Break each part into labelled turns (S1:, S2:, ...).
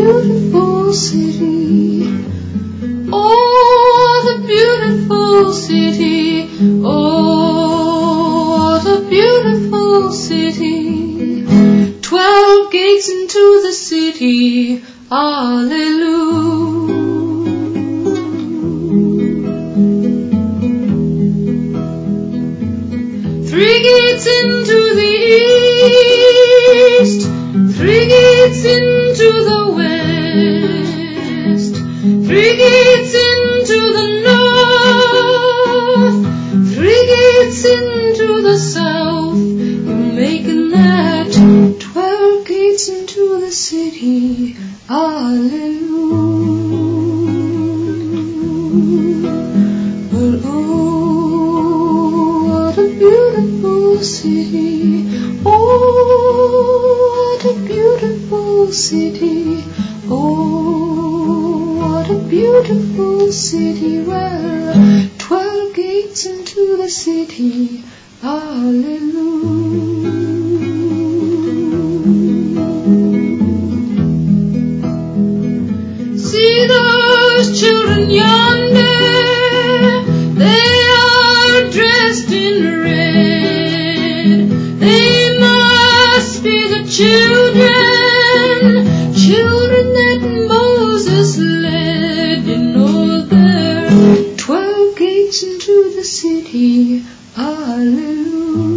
S1: beautiful city. Oh, what a beautiful city. Oh, what a beautiful city. 12 gates into the city. Hallelujah. 3 gates into the east, 3 gates into the west, 3 gates into the north, 3 gates into the south. You're making that 12 gates into the city. Hallelujah. Well, oh, what a beautiful city. Oh, what a beautiful city. Oh, what a beautiful city. Well, 12 gates into the city. Hallelujah. See those children yonder, they are dressed in red. They must be the children that Moses led. You know there are 12 gates into the city. Hallelujah.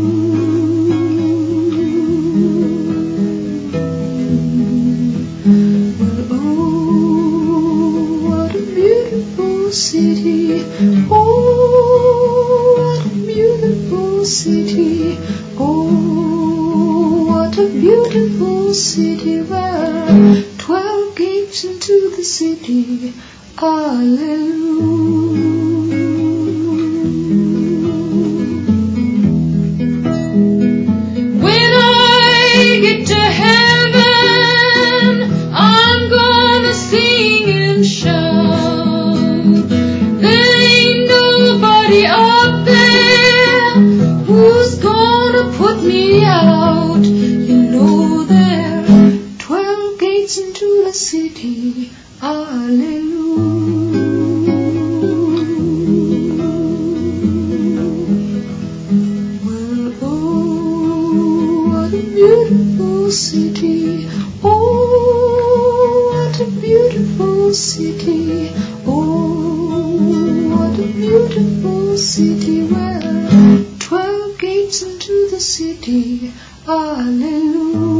S1: City, oh, what a beautiful city. Oh, what a beautiful city. Well, 12 gates into the city. Hallelujah. When I get to heaven, I'm gonna sing and shout. Up there, who's gonna put me out? You know there are 12 gates into the city. Hallelujah. Well, oh, what a beautiful city. Oh, what a beautiful city. Oh, what a beautiful city. Well, 12 gates into the city. Hallelujah.